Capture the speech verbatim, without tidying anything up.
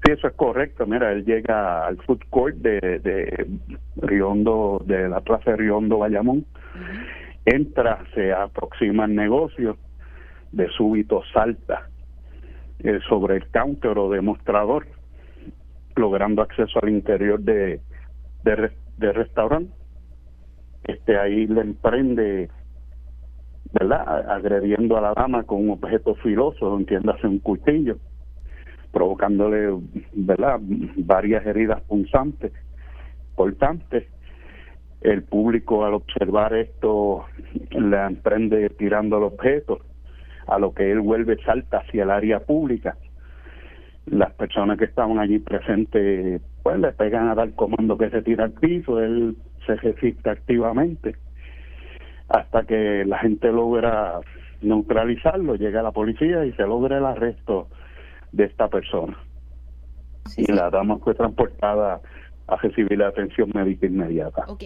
Sí, eso es correcto. Mira, él llega al food court de, de Riondo, de la plaza Riondo Bayamón, uh-huh. Entra, se aproxima al negocio, de súbito salta eh, sobre el counter o demostrador, logrando acceso al interior de, de, de restaurante. Este, ahí le emprende, ¿verdad?, agrediendo a la dama con un objeto filoso, entiéndase un cuchillo, provocándole, ¿verdad?, varias heridas punzantes, cortantes. El público, al observar esto, le emprende tirando el objeto, a lo que él vuelve, salta hacia el área pública. Las personas que estaban allí presentes, pues le pegan a dar comando que se tira al piso, él se resiste activamente, hasta que la gente logra neutralizarlo, llega la policía y se logra el arresto de esta persona. Sí, y sí. La dama fue transportada a recibir la atención médica inmediata. Okay.